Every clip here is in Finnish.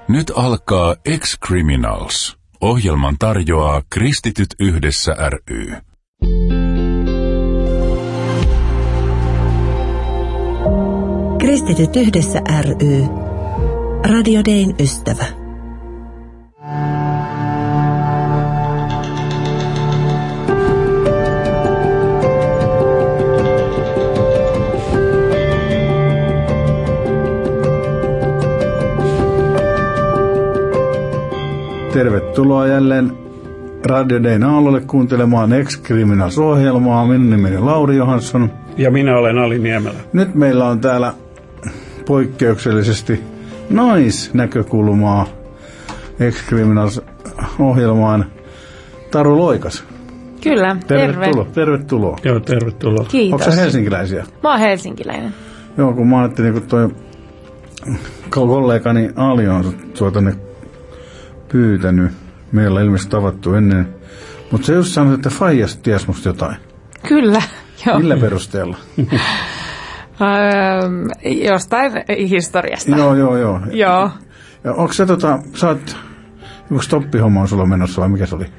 Nyt alkaa Ex-Criminals. Ohjelman tarjoaa Kristityt yhdessä ry. Kristityt yhdessä ry. Radio Dayn ystävä. Tervetuloa jälleen Radio Dayn aallolle kuuntelemaan Ex-Criminals-ohjelmaa. Minun nimeni Lauri Johansson. Ja minä olen Ali Niemelä. Nyt meillä on täällä poikkeuksellisesti naisnäkökulmaa Ex-Criminals-ohjelmaan. Taru Loikas. Kyllä, Tervetuloa. Joo, tervetuloa. Kiitos. Onko sä helsinkiläisiä? Mä oon helsinkiläinen. Joo, kun mä ajattelin, kun toi kollegani Ali on sua tänne pyytänyt. Meillä on ilmeisesti tavattu ennen. Mutta se just sanoi, että faijas ties musta jotain. Kyllä, joo. Millä perusteella? Jostain historiasta. Joo. Joo. Ja onko se sä oot, joku stoppihomma on sulla menossa vai mikä se oli?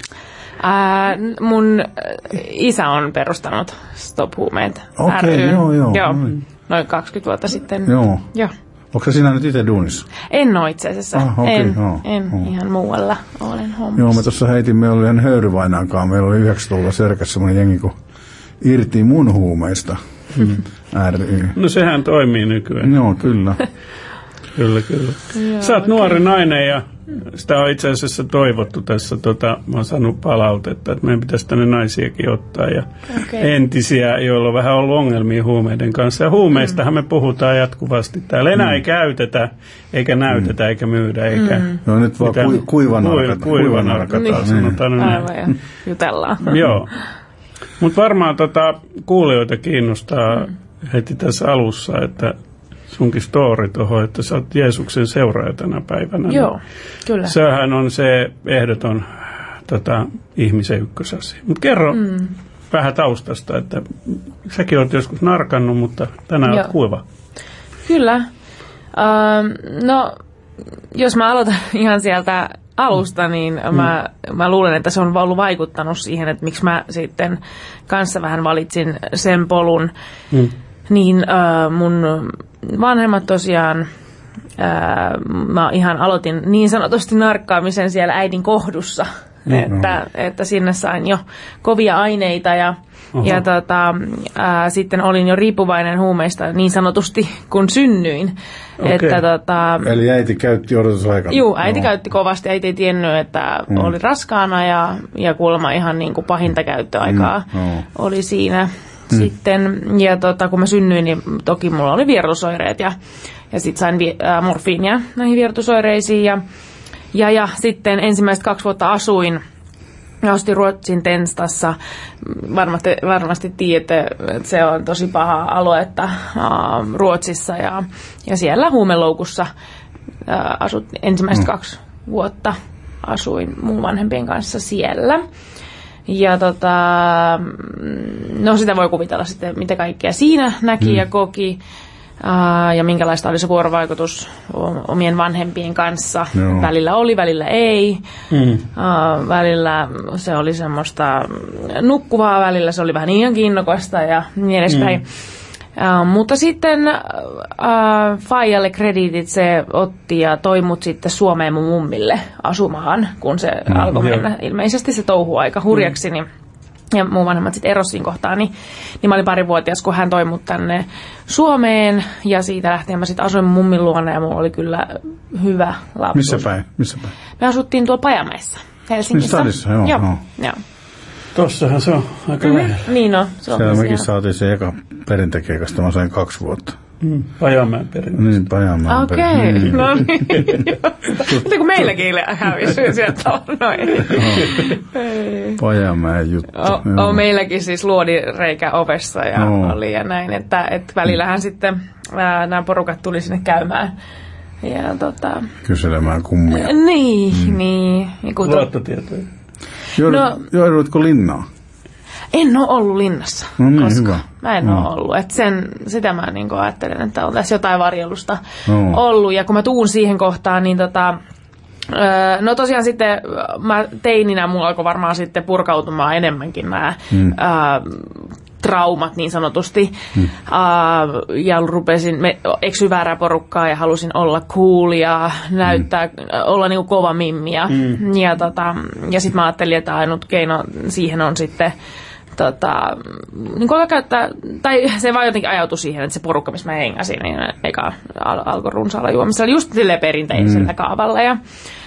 Mun isä on perustanut Stop Huumeet Okei, joo. Noin 20 vuotta sitten. Joo. Joo. Onko sinä nyt itse duunissa? En ole itse asiassa. En ihan muualla olen hommissa. Joo, me tuossa me oli ihan höyryvainaankaan. Meillä oli 90-luvulla Serkässä semmoinen jengi, kun irti mun huumeista ry. No sehän toimii nykyään. Joo, kyllä. Kyllä. Sä oot nuori nainen ja sitä on itse asiassa toivottu tässä. Mä oon saanut palautetta, että meidän pitäisi tänne naisiakin ottaa ja entisiä, joilla on vähän ollut ongelmia huumeiden kanssa. Ja huumeistahan me puhutaan jatkuvasti. Täällä enää ei käytetä, eikä näytetä, eikä myydä, eikä... No nyt vaan kuivanarkataan, sanotaan. Aivan, ja jutellaan. Joo. Mutta varmaan kuulijoita kiinnostaa heti tässä alussa, että sunkin story tuohon, että sä oot Jeesuksen seuraaja tänä päivänä. Joo, kyllä. Sehän on se ehdoton ihmisen ykkösasia. Mutta kerro vähän taustasta, että säkin oot joskus narkannut, mutta tänään oot kuiva. Kyllä. No, jos mä aloitan ihan sieltä alusta, niin mä luulen, että se on ollut vaikuttanut siihen, että miksi mä sitten kanssa vähän valitsin sen polun. Niin mun vanhemmat tosiaan, mä ihan aloitin niin sanotusti narkkaamisen siellä äidin kohdussa, että sinne sain jo kovia aineita ja sitten olin jo riippuvainen huumeista niin sanotusti kun synnyin. Eli äiti käytti odotusaikana? Joo, äiti käytti kovasti. Äiti ei tiennyt, että oli raskaana ja kuulemma ihan niin kuin pahinta käyttöaikaa oli siinä. Sitten, ja kun mä synnyin, niin toki mulla oli vierotusoireet ja sitten sain morfiinia näihin vierotusoireisiin ja sitten ensimmäiset 2 vuotta asuin ja ostin Ruotsin Tenstassa. Varmasti tiedätte, että se on tosi paha aluetta Ruotsissa ja siellä huumeloukussa asut ensimmäiset 2 vuotta asuin mun vanhempien kanssa siellä. Ja no sitä voi kuvitella sitten, mitä kaikkea siinä näki ja koki, ja minkälaista oli se vuorovaikutus omien vanhempien kanssa. Välillä oli, välillä ei. Välillä se oli semmoista nukkuvaa, välillä se oli vähän ihan kiinnokasta ja niin edespäin. Mutta sitten Faijalle krediitit se otti ja toi mut sitten Suomeen mun mummille asumaan, kun se alkoi mennä. Ilmeisesti se touhu aika hurjaksi, ja mun vanhemmat sitten erosi siinä kohtaa, niin mä olin 2-vuotias, kun hän toi mut tänne Suomeen, ja siitä lähtien mä sitten asuin mummin luona, ja mulla oli kyllä hyvä lapsuus. Missä päin? Me asuttiin tuolla Pajamäessä, Helsingissä. Stadissa, joo. Tossahan se on aika lähellä. Niin on. Siellä mekin saatiin se eka perintäkeikasta, mä sain 2 vuotta. Pajamäen perintä. Niin, Pajamäen perintä. Okei, no niin. Mutta kun meilläkin hävisi sieltä noin. Pajamäen juttu. On meilläkin siis luodireikä ovessa ja oli ja näin, että välillähän sitten nämä porukat tuli sinne käymään. Ja kyselemään kummia. Niin. Luottotietoja. Joudutko linnaan? En ole ollut linnassa, niin, hyvä. Mä en ole ollut. Et sitä mä niin ajattelen, että on tässä jotain varjelusta ollut. Ja kun mä tuun siihen kohtaan, niin no tosiaan sitten mä teininä mulla alkoi varmaan sitten purkautumaan enemmänkin nämä traumat niin sanotusti. Ja rupesin eksy väärää porukkaa ja halusin olla cool ja näyttää, olla niinku kova mimmi. Ja sitten mä ajattelin, että ainut keino siihen on sitten niin kuin käyttää, tai se vaan jotenkin ajautui siihen, että se porukka, missä mä hengäsin, niin eka alkoi runsaalla juomisella just silleen perinteisellä kaavalla. Ja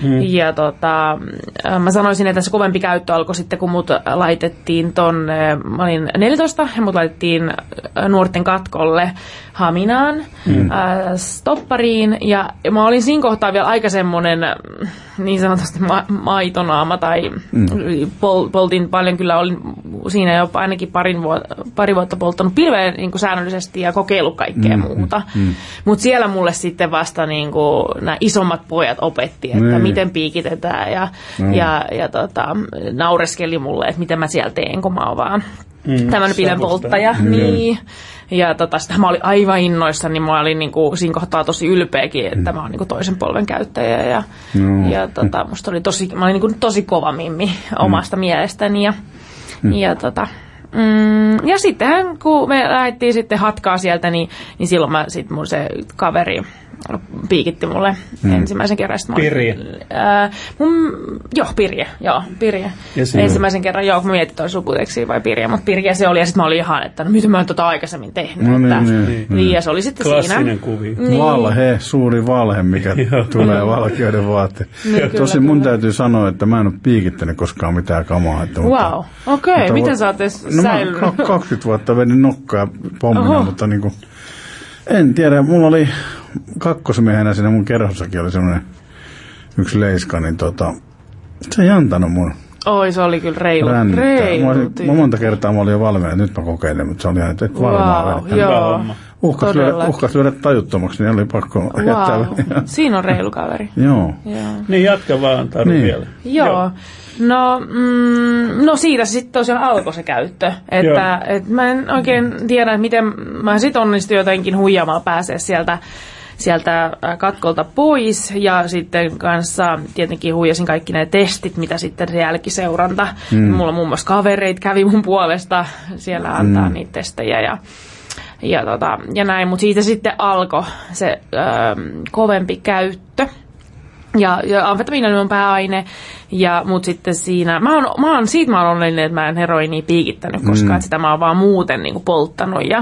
mä sanoisin, että se kovempi käyttö alkoi sitten, kun mut laitettiin mä olin 14, ja mut laitettiin nuorten katkolle Haminaan, stoppariin, ja mä olin siinä kohtaa vielä aika semmoinen niin sanotusti maitonaama, tai poltin paljon, kyllä olin siinä jopa ainakin pari vuotta polttanut pilveen niin kuin säännöllisesti ja kokeillut kaikkea muuta. Mutta siellä mulle sitten vasta niin kuin nämä isommat pojat opetti, että miten piikitetään ja naureskeli mulle, että mitä mä siellä teen, kun mä oon vaan tämmöinen pilvenpolttaja. Niin. Ja sitä mä olin aivan innoissani, niin mä olin niinku siinä kohtaa tosi ylpeäkin, että mä oon niinku toisen polven käyttäjä. Ja musta oli mä olin niinku tosi kova mimmi omasta mielestäni. Ja sittenhän, kun me lähdettiin sitten hatkaa sieltä, niin silloin mun se kaveri piikitti mulle ensimmäisen kerran. Pirje. Pirje. Ensimmäisen kerran, kun mietin toi sukuteksi vai Pirje, mutta Pirje se oli, ja sitten mä olin ihan, että miten mä oon aikaisemmin tehnyt. Niin, ja se oli sitten klassinen siinä. Kuvio. Niin. Valhe, suuri valhe, mikä tulee valkeuden vaatteen. Tosin mun täytyy sanoa, että mä en ole piikittänyt koskaan mitään kamaa. Wow, okei. Miten sä oot säilynyt? Mä 20 vuotta vedin nokkaa pommina, mutta niinku, en tiedä, mulla oli kakkosmiehenä siinä mun kerhossakin oli semmoinen yksi leiska, niin se ei antanut mun. Oi, se oli kyllä reilu. Mä monta kertaa mä olin jo valmiina, että nyt mä kokeilen, mutta se oli ihan, että et varmaan uhkas lyödä tajuttomaksi, niin oli pakko jättää. Siinä on reilu kaveri. Joo. Niin jatka vaan, Taru vielä. Joo. No siitä se sitten tosiaan alkoi se käyttö. Että mä en oikein tiedä, että miten mä sitten onnistuin jotenkin huijaamalla pääsee sieltä katkolta pois, ja sitten kanssa tietenkin huijasin kaikki nämä testit, mitä sitten se jälkiseuranta. Mulla muun muassa kavereita kävi mun puolesta siellä antaa niitä testejä ja näin, mutta siitä sitten alkoi se kovempi käyttö. Ja amfetamiini on pääaine, mutta sitten siinä, mä oon onnellinen, että mä en heroinia piikittänyt koskaan, että sitä mä oon vaan muuten niin kuin polttanut ja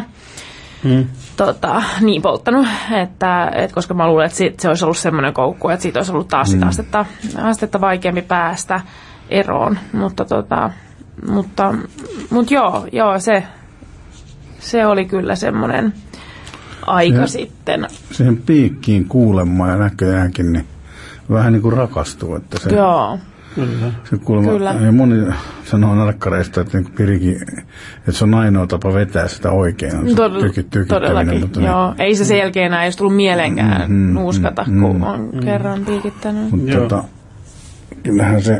polttanut, että koska mä luulen, että se olisi ollut semmoinen koukku, että siitä olisi ollut taas sitä astetta vaikeampi päästä eroon, mutta se oli kyllä semmoinen aika sitten. Siihen piikkiin kuulemaan ja näköjäänkin, niin vähän niin kuin rakastuu, että se... Joo. Se kuulemma, ja moni sanoo nalkkareista, että se on ainoa tapa vetää sitä oikein. Todellakin, mutta joo. Ei se sen jälkeen enää edes tullut mielenkään nuuskata, kun on kerran piikittänyt. Mutta kyllähän se,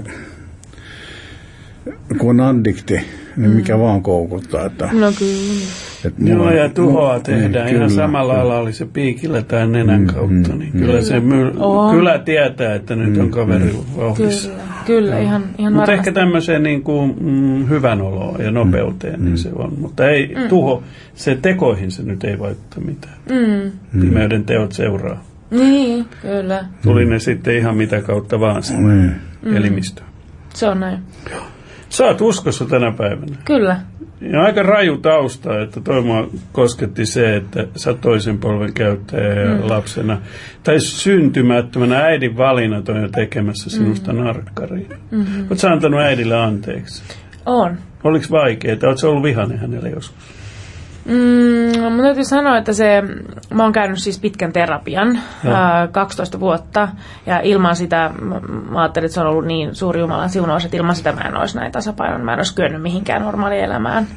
kun on addikti, niin mikä vaan koukuttaa. Että, no kyllä. Joo, ja tuhoa tehdään ihan samalla lailla, oli se piikillä tai nenän kautta. Niin kyllä se kyllä tietää, että nyt on kaveri vauhdissa. Kyllä, ihan mutta ehkä tämmöiseen niin kuin, hyvän oloon ja nopeuteen niin se on. Mutta ei se tekoihin se nyt ei vaikuta mitään. Pimeyden teot seuraa. Niin, kyllä. Tuli ne sitten ihan mitä kautta vaan se elimistö. Se on näin. Sä oot uskossa tänä päivänä. Kyllä. Ja aika raju tausta, että toi mua kosketti se, että sä toisen polven käyttäjä lapsena, tai syntymättömänä äidin valinnat on jo tekemässä sinusta narkkariin. Oletko sä antanut äidille anteeksi? On. Oliko vaikeaa? Oletko sä ollut vihainen hänelle joskus? Mun täytyy sanoa, että mä oon käynyt siis pitkän terapian, 12 vuotta, ja ilman sitä, mä ajattelin, että se on ollut niin suuri Jumalan siunaus, että ilman sitä mä en olisi näin tasapainon, mä en olisi kyennyt mihinkään normaalielämään.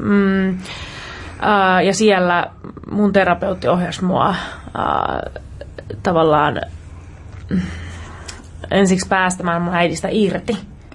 Ja siellä mun terapeutti ohjasi mua tavallaan ensiksi päästämään mun äidistä irti.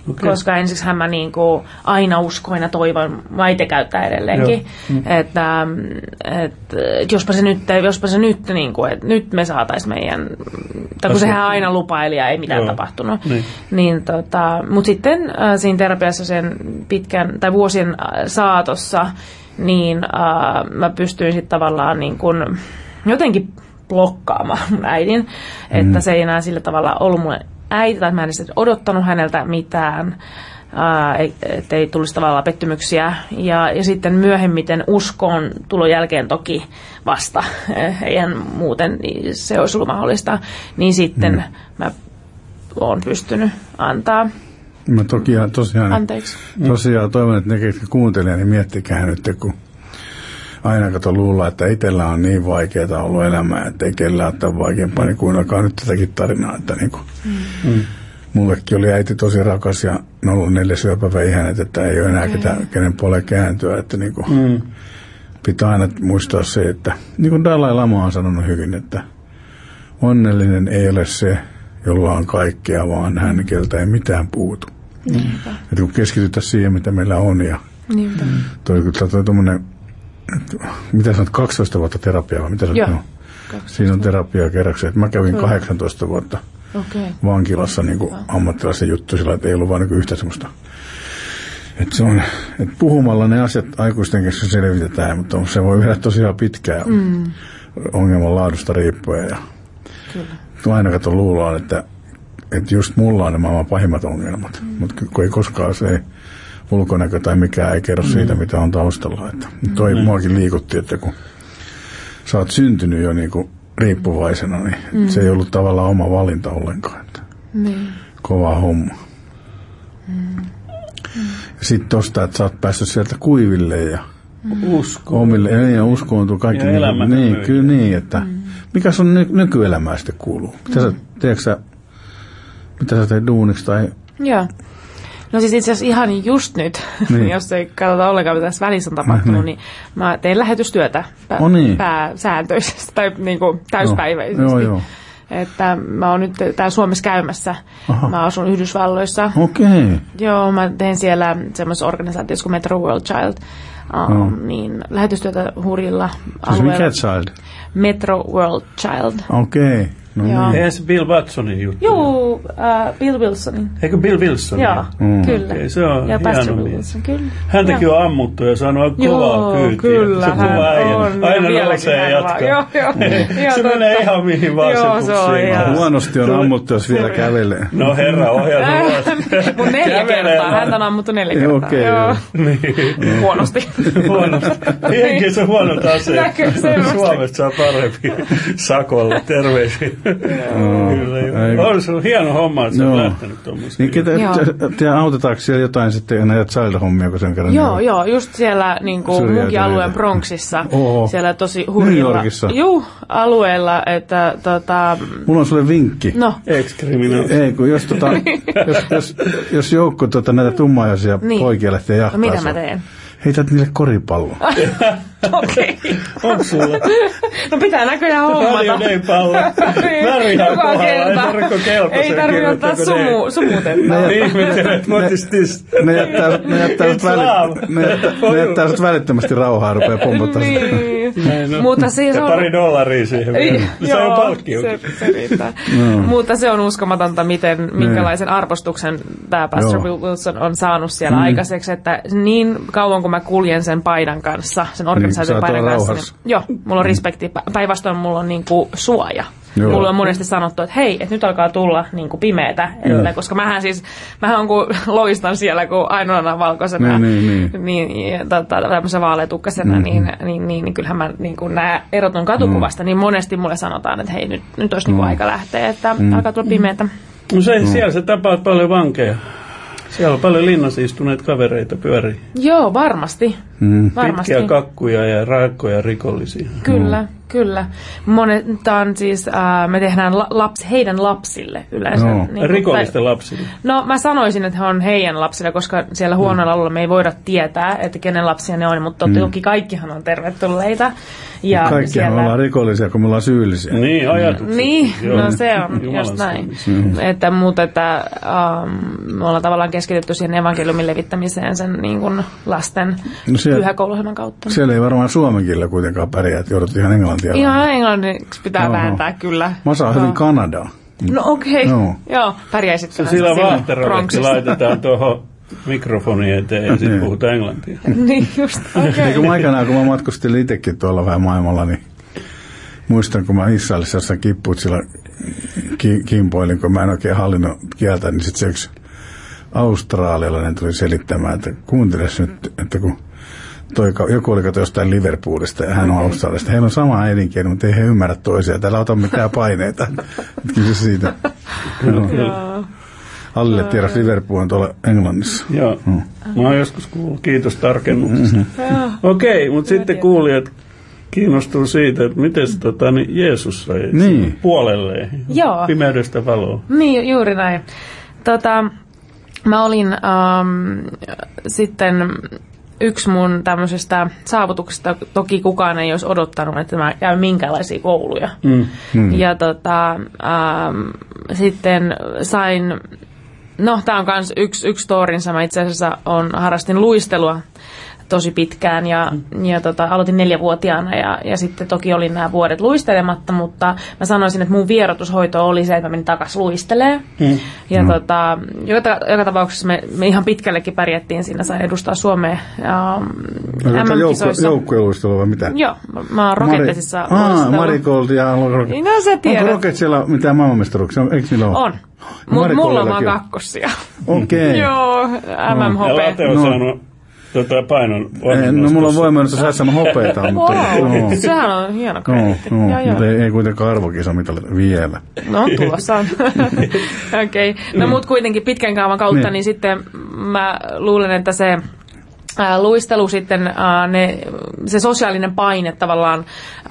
koska ensiksihän mä niinku aina uskoin ja toivon, mä itse käyttää edelleenkin, että jospa se nyt niinku, että nyt me saatais meidän, tai kun sehän aina lupaili ja ei mitään tapahtunut. Niin mutta sitten siinä terapiassa sen pitkän tai vuosien saatossa, niin mä pystyin sitten tavallaan niin kun jotenkin blokkaamaan mun äidin, että se ei enää sillä tavalla ollut mulle äiti, tai mä en edes odottanut häneltä mitään, ettei tulisi tavallaan pettymyksiä. Ja sitten myöhemmiten uskoon tulon jälkeen toki vasta, eihän muuten se olisi ollut mahdollista, niin sitten mä oon pystynyt antaa. Mä tosiaan toivon, että ne, ketkä kuuntelee, niin miettikää nyt, kun aina kato luulla, että itsellä on niin vaikeaa ollut elämää, että ei kellään ole vaikeampaa, niin kuunnelkaa nyt tätäkin tarinaa. Että niin kuin, mullekin oli äiti tosi rakas ja 04 syöpä vei hänet, että ei ole enää kenen puoleen kääntyä. Että niin kuin, pitää aina muistaa se, että niin kuin Dalai Lama on sanonut hyvin, että onnellinen ei ole se, jolla on kaikkea, vaan hän, keltä ei mitään puutu. Että kun keskitytään siihen, mitä meillä on. Ja toi tommonen, mitä sanot, 12 vuotta terapiaa, vai mitä sanot? No, siinä on terapiaa kerraksi. Mä kävin 18 vuotta vankilassa niin kuin ammattilaisen juttu, sillä että ei ollut vain niin yhtä semmoista. Että se on, että puhumalla ne asiat aikuisten kesken selvitetään, mutta se voi viedä tosiaan pitkään ongelman laadusta riippuen. Ja aina kato luuloa, että just mulla on ne maailman pahimmat ongelmat, mutta kun ei koskaan se ulkonäkö tai mikään ei kerro siitä, mitä on taustalla. Että toi muakin liikutti, että kun sä oot syntynyt jo niinku riippuvaisena, niin se ei ollut tavallaan oma valinta ollenkaan. Että kova homma. Ja sitten tosta, että sä oot päässyt sieltä kuiville ja omille, ja uskoontuu kaikki. Ja kyllä niin, että mikä sun nykyelämää sitten kuuluu? Mitä sä teet duuniksi tai... Joo. No siis itse asiassa ihan just nyt, jos ei katsota ollenkaan, mitä tässä välissä on tapahtunut, niin mä teen lähetystyötä pääsääntöisesti tai niin kuin täyspäiväisesti. Joo. Että mä oon nyt täällä Suomessa käymässä. Mä asun Yhdysvalloissa. Okei. Joo, mä teen siellä semmoisessa organisaatiossa kuin Metro World Child. Niin lähetystyötä hurjilla alueilla. Mikä child? Metro World Child. Okei. No niin. Eihän se Bill Watsonin juttu. Joo, Bill Wilsonin. Eikö Bill Wilson? Joo, kyllä. Okay, se on ja hieno Bill Wilson, kyllä. Häntäkin on ammuttu ja saanut kovaa kyytiä. Kyllä, se hän on. Aina nousee ja jatkaa. Joo. Se menee ihan mihin vaan se puksiin. Huonosti on ammuttu, jos vielä kävelee. No herra, ohjaa mun 4 kertaa. Häntä on ammuttu 4 kertaa. Okei. Huonosti. Henki se huonot aseet. Suomesta saa parempi sakolla. Terveisiä. On se hieno homma, että sä oot lähtenyt tuommoista. Niin autetaanko siellä jotain sitten näitä child-hommia, kun sen kerran? Joo, just siellä niin kuin munkin alueen Bronxissa. Siellä tosi hurjilla. New Yorkissa? Juu, alueella, että mulla on sulle vinkki. No. Ex-criminals. Ei, kun jos joukko näitä tummaihoisia poikia lähtee jahtaa. No mitä mä teen? Heität niille koripallon. Okei. Onko sulla? No pitää näköjään hommata. Paljon ei pallo. Värihän kohdalla. Ei tarvitse kelpoisen. Ei tarvitse ottaa sumutetta. Ne jättää sut välittömästi rauhaa, rupeaa pompottaa. Mutta siis on... pari dollaria siihen. Se on palkkiokin. Se riittää. Mutta se on uskomatonta, minkälaisen arvostuksen tämä Pastor Wilson on saanut siellä aikaiseksi, että niin kauan kun mä kuljen sen paidan kanssa, sen organisaation paidan kanssa, niin, joo, mulla on respekti. Päinvastoin mulla on niinku suoja. Joo. Mulla on monesti sanottu, että hei, että nyt alkaa tulla niinku pimeätä edelleen, koska mähän on kun loistan siellä kuin ainoana valkoisena, tämmöisen vaaleatukkasena, niin kyllähän mä niinku erotun katukuvasta, niin monesti mulle sanotaan, että hei, nyt olisi niinku aika lähteä, että alkaa tulla pimeätä. No siellä sä tapaat paljon vankeja. Siellä on paljon linnassa istuneet kavereita pyörii. Joo, varmasti. Varmasti. Pitkiä kakkuja ja raakkoja rikollisia. Kyllä. Monetaan siis, me tehdään heidän lapsille yleensä. Niin rikollisten lapsille? No mä sanoisin, että he on heidän lapsille, koska siellä huonoilla alueella me ei voida tietää, että kenen lapsia ne on, mutta toki kaikkihan on tervetulleita. Ja kaikkihan siellä... me ollaan rikollisia, kun me ollaan syyllisiä. Niin, ajatukset. Niin, no se on just näin. Mutta me ollaan tavallaan keskitytty siihen evankeliumin levittämiseen sen niin kuin lasten pyhäkouluohjelman kautta. Siellä ei varmaan suomen kielellä kuitenkaan pärjää, että joudut ihan englantia. Ihan englanniksi pitää vääntää kyllä. Mä saan hyvin Kanadaa. No okei. Joo, pärjäisitkö sillä vaahterollekin laitetaan tuohon mikrofoni eteen ja sitten puhutaan englantia. Niin just, okei. Eikö aikanaan, kun mä matkustelin itsekin tuolla vähän maailmalla, niin muistan, kun mä Israelissa jossain kippuutsilla kimpoilin, kun mä en oikein hallinnut kieltä, niin sitten se yksi australialainen tuli selittämään, että kuunteles nyt, että kun joku oli kato jostain Liverpoolista ja hän on Australiasta. Heillä on sama äidinkieli, mutta ei he ymmärrä toisiaan. Täällä ota mitään paineita. Kyllä siitä. Allille tiedäs Liverpool on tuolla Englannissa. Joo. Mä oon joskus kuullut. Kiitos tarkennuksesta. Okei, mutta sitten kuulijat kiinnostuu siitä, että miten Jeesus sai puolelleen pimeydestä valoa. Niin, juuri näin. Mä olin sitten... Yksi mun tämmöisestä saavutuksesta, toki kukaan ei olisi odottanut, että mä käyn minkälaisia kouluja. Ja sitten sain, tää on kans yksi storinsa, mä itse asiassa harrastin luistelua tosi pitkään ja aloitin 4-vuotiaana ja sitten toki olin nämä vuodet luistelematta, mutta mä sanoisin, että mun vierotushoito oli se, että mä menin takaisin luistelemaan. Ja joka tapauksessa me ihan pitkällekin pärjättiin siinä, sai edustaa Suomea MM-kisoissa. Joukkueluistelua vai mitä? Joo, mä oon Rocketsissa luistellut. Marigold ja... No sä tiedät. Onko Rocketsilla mitään maailmanmestaruuksia? Eikö niillä ole? On. Mulla on vaan kakkosia. Okei. Joo, MMHP. Ja Late on saanut painon. No mulla on voimannut SM hopeeta. Wow, sehän on hieno krediitti. Mutta ei kuitenkaan arvokisa mitään vielä. No tulossa on. Okei. No mut kuitenkin pitkän kaavan kautta, niin sitten mä luulen, että se luistelu sitten, se sosiaalinen paine tavallaan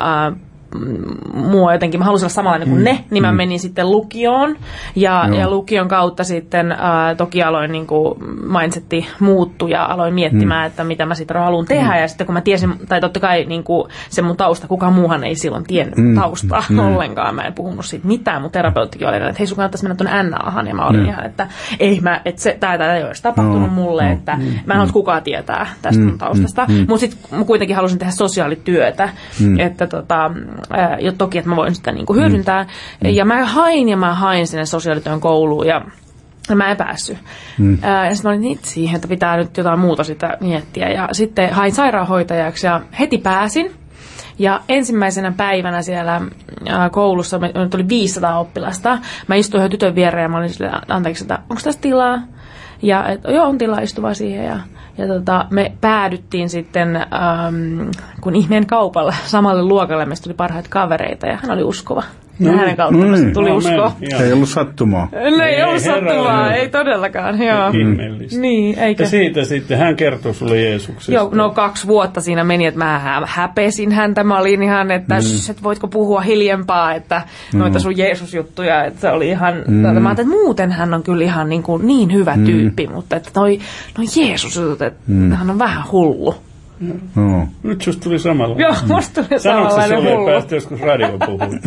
mua jotenkin, mä halusin olla samanlainen kuin ne, niin mä menin sitten lukioon ja lukion kautta sitten toki aloin niin kuin mindsetti muuttui ja aloin miettimään, että mitä mä sitten haluan tehdä ja sitten kun mä tiesin, tai totta kai niin kuin se mun tausta, kukaan muuhan ei silloin tiennyt taustaa ollenkaan, mä en puhunut siitä mitään, mun terapeuttikin oli, että hei sun kannattaisi mennä tuonne NAhan ja mä olin ihan, että ei mä, että tää ei olisi tapahtunut mulle, että mä en halua kukaan tietää tästä mun taustasta, mutta sitten mä kuitenkin halusin tehdä sosiaalityötä, että jo toki, että mä voin sitä niinku hyödyntää. Ja mä hain sinne sosiaalityön kouluun ja mä en päässyt. Ja sitten mä olin siihen, että pitää nyt jotain muuta sitä miettiä. Ja sitten hain sairaanhoitajaksi ja heti pääsin. Ja ensimmäisenä päivänä siellä koulussa, me tuli 500 oppilasta. Mä istuin yhden tytön viereen ja mä olin silleen, anteeksi, että onko tässä tilaa? Ja joo, on tilaa istua siihen ja me päädyttiin sitten kun ihmeen kaupalla samalle luokalle, meistä tuli parhaita kavereita ja hän oli uskova. Ja hänen kautta tuli usko. Ei ollut sattumaa. Ei ollut sattumaa, ei todellakaan. Joo. Niin, eikä. Ja siitä sitten hän kertoi sulle Jeesuksesta. Joo, 2 vuotta siinä meni, että mä häpesin häntä. Mä olin ihan, että voitko puhua hiljempaa, että noita sun Jeesus-juttuja, että se oli ihan, mä ajattelin, että muuten hän on kyllä ihan niin hyvä tyyppi, mutta että noi Jeesus-jutut, että hän on vähän hullu. Nyt susta tuli samalla. Joo, musta tuli samanlainen hullu. Sanoitko se sulle päästä joskus radioon puhumaan?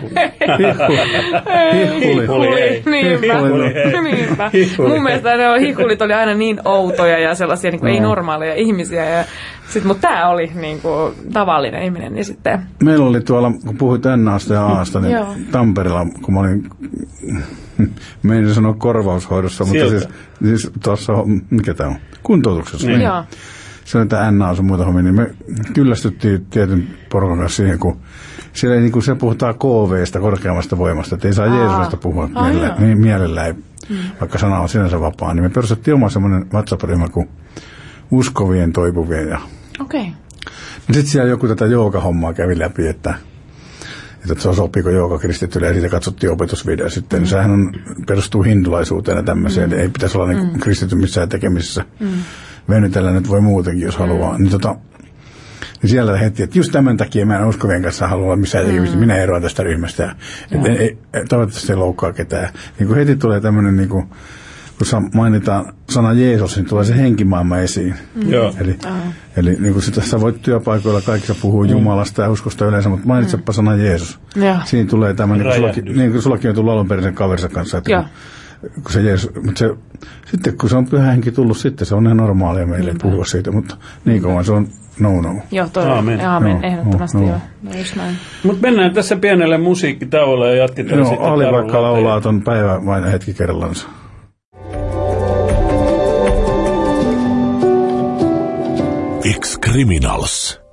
Hihuli. Niinpä. Mun mielestä ne hihulit oli aina niin outoja ja sellaisia niin kuin ei normaaleja ihmisiä. Mutta tää oli niin kuin tavallinen ihminen. Niin sitten... Meillä oli tuolla, kun puhuit NAsta ja Aasta, niin Tampereella, kun mä olin, meidän sanoa korvaushoidossa, mutta siis tuossa, mikä tää on, kuntoutuksessa. Joo. Se on, että NA on se muuta hommia, niin me kyllästyttiin tietyn porukan kanssa siihen, kun siellä ei, niin kuin se puhutaan KV:stä, korkeammasta voimasta, että ei saa Jeesusta puhua mielellään, vaikka sana on sinänsä vapaa, niin me perustettiin oma semmoinen WhatsApp-ryhmä kuin uskovien toipuvien. Okei. Sitten siellä joku tätä joogahommaa kävi läpi, että että se sopiiko joogakristittyille, ja siitä katsottiin opetusvideo sitten. Sehän perustuu hindulaisuuteen ja tämmöiseen, ei pitäisi olla niin kristitty missään tekemisissä. Venytellä nyt voi muutenkin, jos haluaa. Niin niin siellä heti, että just tämän takia mä en uskovien kanssa halua olla missään tekemistä, minä eroan tästä ryhmästä. Toivottavasti ei loukkaa ketään. Niin kun heti tulee tämmöinen, niin kun mainitaan sana Jeesus, niin tulee se henkimaailma esiin. Eli niin kun sä voit työpaikoilla kaikissa puhua Jumalasta ja uskosta yleensä, mutta mainitsepa sana Jeesus. Siinä tulee tämmöinen, niin kuin sullakin on tullut alun perin sen kaverinsa kanssa, että kun se Jeesus, mutta sitten kun se on pyhä henki tullut, sitten se on ihan normaalia meille puhua siitä, mutta niin kauan se on no. Joo, todella. Aamen. Ehdottomasti joo. Mutta mennään tässä pienelle musiikkitauolle ja jatketaan sitten. Ali vaikka laulaa ton päivän vain hetki kerrallansa. Ex-Criminals.